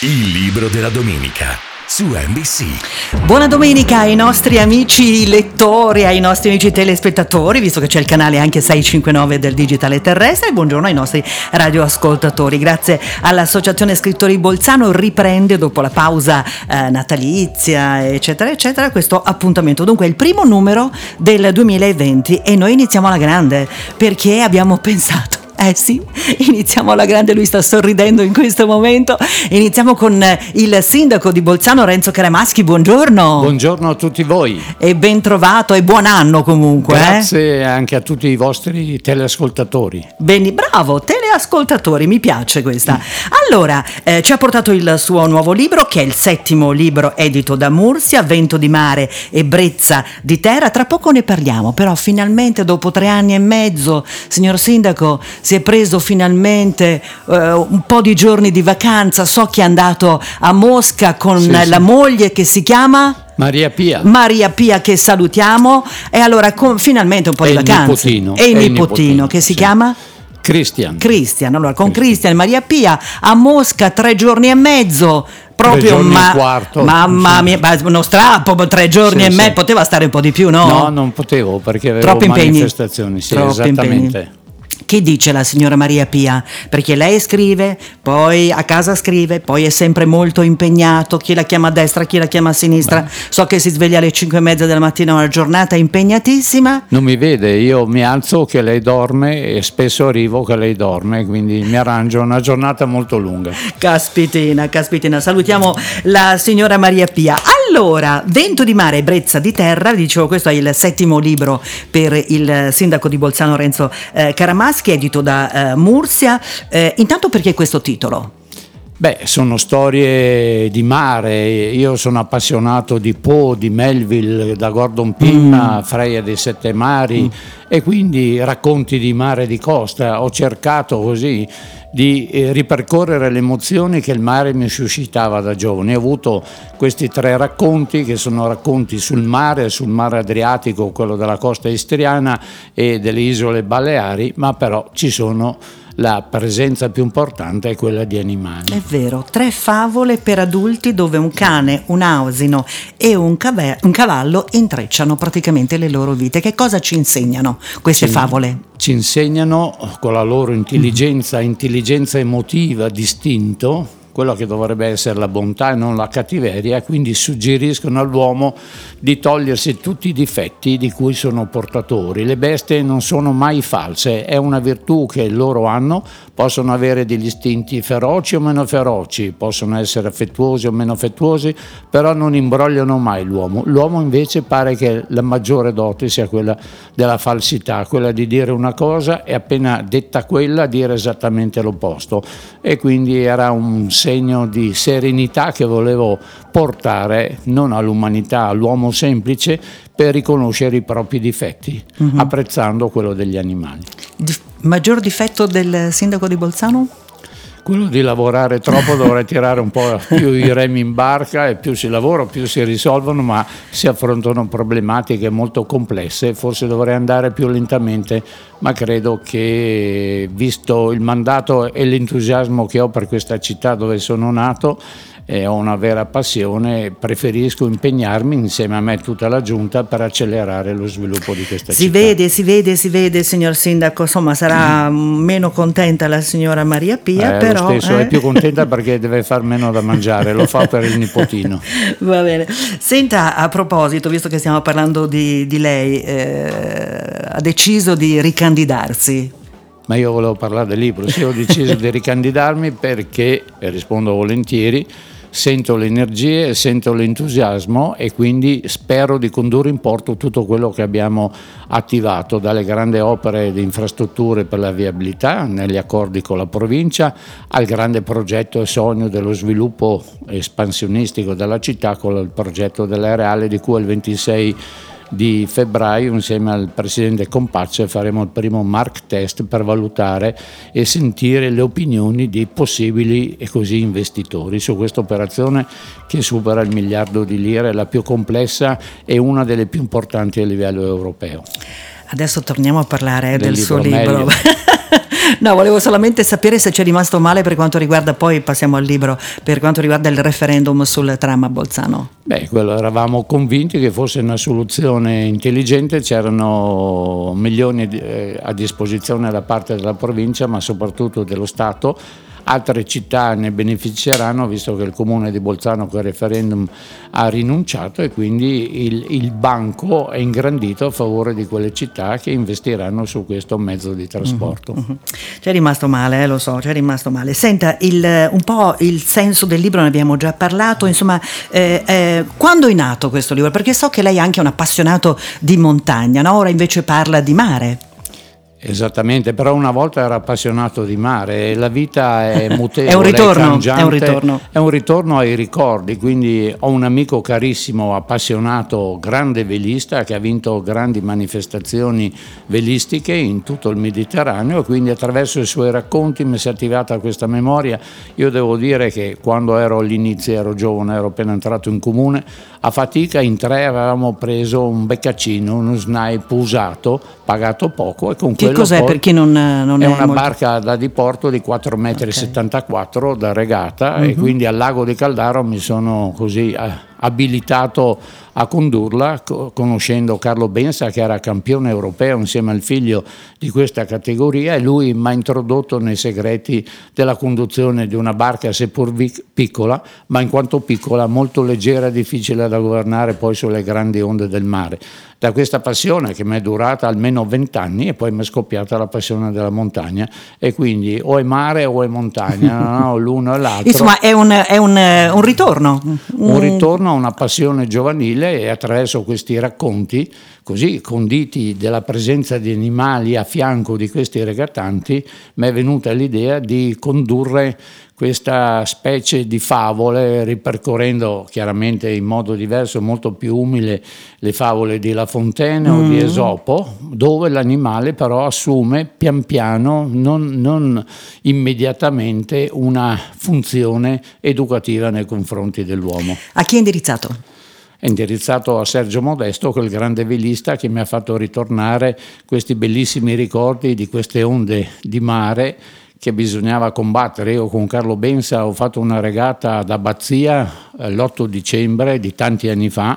Il libro della domenica su NBC. Buona domenica ai nostri amici lettori, ai nostri amici telespettatori, visto che c'è il canale anche 659 del Digitale Terrestre, e buongiorno ai nostri radioascoltatori. Grazie all'Associazione Scrittori Bolzano riprende dopo la pausa natalizia eccetera eccetera questo appuntamento. Dunque è il primo numero del 2020 e noi iniziamo alla grande perché abbiamo pensato sì, iniziamo alla grande, lui sta sorridendo in questo momento. Iniziamo con il sindaco di Bolzano, Renzo Caramaschi, buongiorno. Buongiorno a tutti voi. E ben trovato e buon anno comunque. Grazie anche a tutti i vostri teleascoltatori. Bene, bravo, teleascoltatori, mi piace questa. Allora, ci ha portato il suo nuovo libro, che è il 7° libro edito da Mursia, Vento di mare e brezza di terra. Tra poco ne parliamo, però finalmente dopo 3 anni e mezzo, signor sindaco, si è preso finalmente un po' di giorni di vacanza. So che è andato a Mosca con la moglie che si chiama Maria Pia, che salutiamo, e allora finalmente un po' di vacanze. E il nipotino che si chiama? Cristian. Allora con Cristian e Maria Pia a Mosca 3 giorni e mezzo. Proprio mamma mia, uno strappo, 3 giorni e mezzo. Poteva stare un po' di più, no? No, non potevo perché avevo troppi manifestazioni. Sì, esattamente. Impegni. Che dice la signora Maria Pia? Perché lei scrive, poi a casa scrive, poi è sempre molto impegnato, chi la chiama a destra, chi la chiama a sinistra. So che si sveglia alle 5:30 della mattina, una giornata impegnatissima. Non mi vede, io mi alzo che lei dorme e spesso arrivo che lei dorme, quindi mi arrangio una giornata molto lunga. Caspitina, salutiamo la signora Maria Pia. Allora, Vento di mare e brezza di terra, dicevo, questo è il 7° libro per il sindaco di Bolzano Renzo Caramaschi, edito da Mursia. Intanto perché questo titolo? Beh, sono storie di mare. Io sono appassionato di Poe, di Melville, da Gordon Pym, Freya dei 7 mari, e quindi racconti di mare e di costa. Ho cercato così di ripercorrere le emozioni che il mare mi suscitava da giovane. Ho avuto questi 3 racconti che sono racconti sul mare Adriatico, quello della costa istriana e delle isole Baleari, ma però ci sono la presenza più importante è quella di animali. È vero, 3 favole per adulti dove un cane, un asino e un cavallo intrecciano praticamente le loro vite. Che cosa ci insegnano queste favole? Ci insegnano con la loro intelligenza emotiva, distinto, quello che dovrebbe essere la bontà e non la cattiveria, quindi suggeriscono all'uomo di togliersi tutti i difetti di cui sono portatori. Le bestie non sono mai false, è una virtù che loro hanno, possono avere degli istinti feroci o meno feroci, possono essere affettuosi o meno affettuosi, però non imbrogliano mai l'uomo. L'uomo invece pare che la maggiore dote sia quella della falsità, quella di dire una cosa e appena detta quella dire esattamente l'opposto, e quindi era un segno di serenità che volevo portare non all'umanità, all'uomo semplice, per riconoscere i propri difetti, apprezzando quello degli animali. Maggior difetto del sindaco di Bolzano? Quello di lavorare troppo. Dovrei tirare un po' più i remi in barca, e più si lavora più si risolvono, ma si affrontano problematiche molto complesse. Forse dovrei andare più lentamente, ma credo che, visto il mandato e l'entusiasmo che ho per questa città dove sono nato, ho una vera passione, preferisco impegnarmi insieme a me tutta la giunta per accelerare lo sviluppo di questa città. Si vede signor sindaco, insomma sarà meno contenta la signora Maria Pia, però lo stesso, è più contenta perché deve far meno da mangiare, lo fa per il nipotino. Va bene. Senta, a proposito, visto che stiamo parlando di lei, ha deciso di ricandidarsi. Ma io volevo parlare del libro. Sì, ho deciso di ricandidarmi perché, e rispondo volentieri, sento le energie, sento l'entusiasmo, e quindi spero di condurre in porto tutto quello che abbiamo attivato, dalle grandi opere di infrastrutture per la viabilità negli accordi con la provincia, al grande progetto e sogno dello sviluppo espansionistico della città con il progetto dell'Areale, di cui il 26 di febbraio insieme al presidente Compacce faremo il primo mark test per valutare e sentire le opinioni di possibili investitori su questa operazione che supera il 1 miliardo di lire, la più complessa e una delle più importanti a livello europeo. Adesso torniamo a parlare del suo libro. No, volevo solamente sapere se c'è rimasto male per quanto riguarda, poi passiamo al libro, per quanto riguarda il referendum sul tram a Bolzano. Beh, quello eravamo convinti che fosse una soluzione intelligente, c'erano milioni a disposizione da parte della provincia, ma soprattutto dello Stato. Altre città ne beneficeranno, visto che il comune di Bolzano col referendum ha rinunciato, e quindi il banco è ingrandito a favore di quelle città che investiranno su questo mezzo di trasporto. C'è rimasto male, lo so, c'è rimasto male. Senta, un po' il senso del libro ne abbiamo già parlato, insomma, quando è nato questo libro? Perché so che lei è anche un appassionato di montagna, no? Ora invece parla di mare. Esattamente, però una volta ero appassionato di mare, la vita è mutevole, è un ritorno, cangiante, è un ritorno ai ricordi, quindi ho un amico carissimo, appassionato, grande velista, che ha vinto grandi manifestazioni velistiche in tutto il Mediterraneo, e quindi attraverso i suoi racconti mi si è attivata questa memoria. Io devo dire che quando ero all'inizio, ero giovane, ero appena entrato in comune, a fatica in 3 avevamo preso un beccaccino, uno snipe usato, pagato poco, e con quello. Che cos'è per chi non è una molto... barca da diporto di 4,74 m da regata, e quindi al lago di Caldaro mi sono così abilitato a condurla, conoscendo Carlo Bensa, che era campione europeo insieme al figlio di questa categoria, e lui mi ha introdotto nei segreti della conduzione di una barca seppur piccola, ma in quanto piccola molto leggera e difficile da governare poi sulle grandi onde del mare. Da questa passione, che mi è durata almeno 20 anni, e poi mi è scoppiata la passione della montagna, e quindi o è mare o è montagna, no? L'uno e l'altro. Insomma, è un ritorno. Un ritorno a una passione giovanile, e attraverso questi racconti così conditi della presenza di animali a fianco di questi regattanti mi è venuta l'idea di condurre questa specie di favole, ripercorrendo chiaramente in modo diverso, molto più umile, le favole di La Fontaine o di Esopo, dove l'animale però assume pian piano, non immediatamente, una funzione educativa nei confronti dell'uomo. A chi è indirizzato? È indirizzato a Sergio Modesto, quel grande velista che mi ha fatto ritornare questi bellissimi ricordi di queste onde di mare che bisognava combattere. Io con Carlo Bensa ho fatto una regata ad Abbazia l'8 dicembre di tanti anni fa,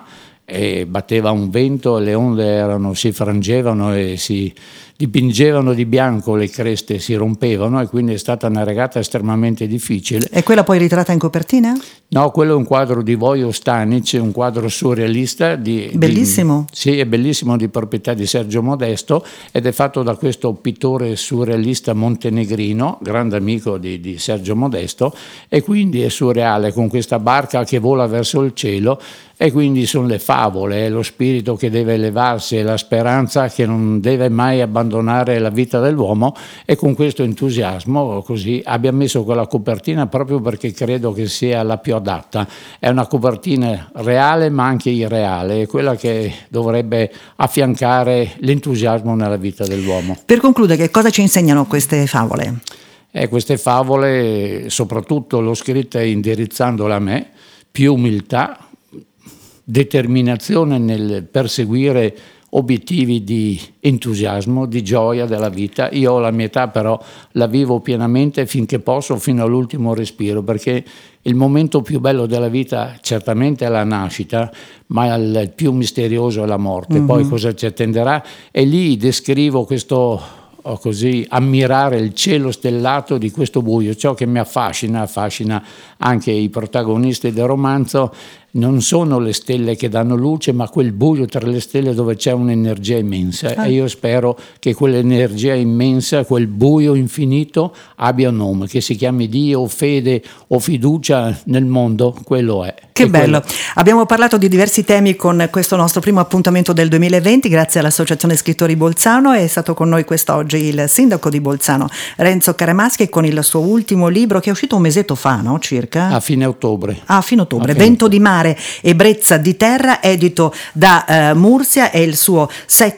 e batteva un vento e le onde si frangevano e si dipingevano di bianco, le creste si rompevano, e quindi è stata una regata estremamente difficile. E quella poi ritratta in copertina? No, quello è un quadro di Vojo Stanic, un quadro surrealista bellissimo. Sì, è bellissimo, di proprietà di Sergio Modesto, ed è fatto da questo pittore surrealista montenegrino, grande amico di Sergio Modesto, e quindi è surreale, con questa barca che vola verso il cielo, e quindi sono le favole, è lo spirito che deve elevarsi, è la speranza che non deve mai abbandonare la vita dell'uomo, e con questo entusiasmo così abbiamo messo quella copertina proprio perché credo che sia la più adatta. È una copertina reale ma anche irreale, è quella che dovrebbe affiancare l'entusiasmo nella vita dell'uomo. Per concludere, che cosa ci insegnano queste favole? Queste favole, soprattutto l'ho scritta indirizzandola a me, più umiltà, determinazione nel perseguire obiettivi di entusiasmo, di gioia della vita. Io ho la mia età, però la vivo pienamente finché posso, fino all'ultimo respiro, perché il momento più bello della vita certamente è la nascita, ma il più misterioso è la morte. Poi cosa ci attenderà? E lì descrivo questo, così, ammirare il cielo stellato di questo buio. Ciò che mi affascina anche i protagonisti del romanzo. Non sono le stelle che danno luce, ma quel buio tra le stelle dove c'è un'energia immensa. E io spero che quell'energia immensa, quel buio infinito, abbia un nome, che si chiami Dio, o fede o fiducia nel mondo. Quello è. Che bello. Abbiamo parlato di diversi temi con questo nostro primo appuntamento del 2020, grazie all'Associazione Scrittori Bolzano. È stato con noi quest'oggi il sindaco di Bolzano, Renzo Caramaschi, con il suo ultimo libro, che è uscito un mesetto fa, no? Circa? A fine ottobre. Vento di mare, ebbrezza di terra, edito da Mursia, è il suo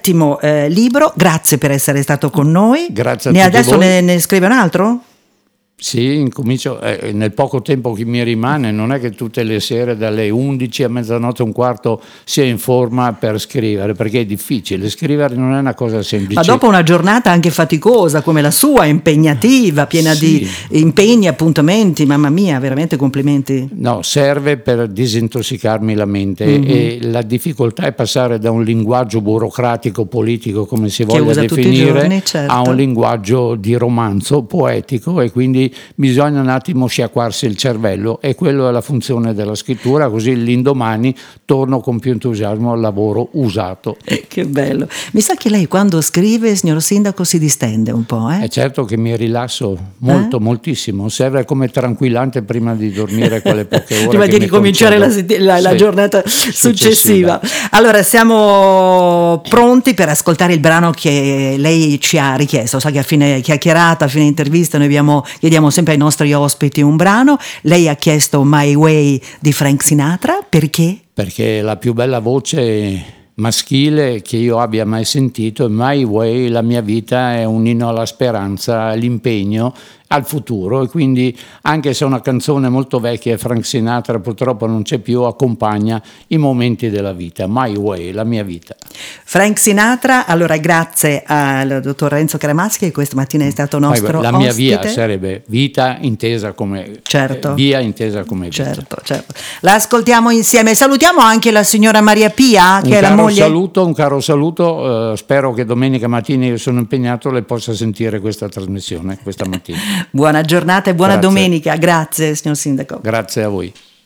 7° libro. Grazie per essere stato con noi. Grazie a tutti adesso voi. ne scrive un altro? Sì, incomincio, nel poco tempo che mi rimane, non è che tutte le sere dalle 11 a mezzanotte e un quarto sia in forma per scrivere, perché è difficile, scrivere non è una cosa semplice. Ma dopo una giornata anche faticosa come la sua, impegnativa, piena di impegni, appuntamenti, mamma mia, veramente complimenti. No, serve per disintossicarmi la mente e la difficoltà è passare da un linguaggio burocratico, politico, come si voglia definire, giorni, certo, a un linguaggio di romanzo, poetico, e quindi bisogna un attimo sciacquarsi il cervello, e quello è la funzione della scrittura, così l'indomani torno con più entusiasmo al lavoro usato. Che bello. Mi sa che lei quando scrive, signor Sindaco, si distende un po', È certo che mi rilasso molto, moltissimo, serve come tranquillante prima di dormire quelle poche ore prima di ricominciare la giornata successiva. Allora, siamo pronti per ascoltare il brano che lei ci ha richiesto. Sa che a fine chiacchierata, a fine intervista, noi chiediamo sempre ai nostri ospiti un brano. Lei ha chiesto My Way di Frank Sinatra, perché? Perché è la più bella voce maschile che io abbia mai sentito, e My Way, la mia vita, è un inno alla speranza, all'impegno, al futuro, e quindi anche se è una canzone molto vecchia, Frank Sinatra purtroppo non c'è più, accompagna i momenti della vita. My Way, la mia vita. Frank Sinatra. Allora, grazie al dottor Renzo Cremaschi, che questa mattina è stato nostro la mia ospite. via sarebbe vita intesa come via intesa come vita. Certo. La ascoltiamo insieme. Salutiamo anche la signora Maria Pia, che è la moglie. Un caro saluto, spero che domenica mattina, io sono impegnato, le possa sentire questa trasmissione questa mattina. Buona giornata e buona domenica. Grazie, signor Sindaco. Grazie a voi.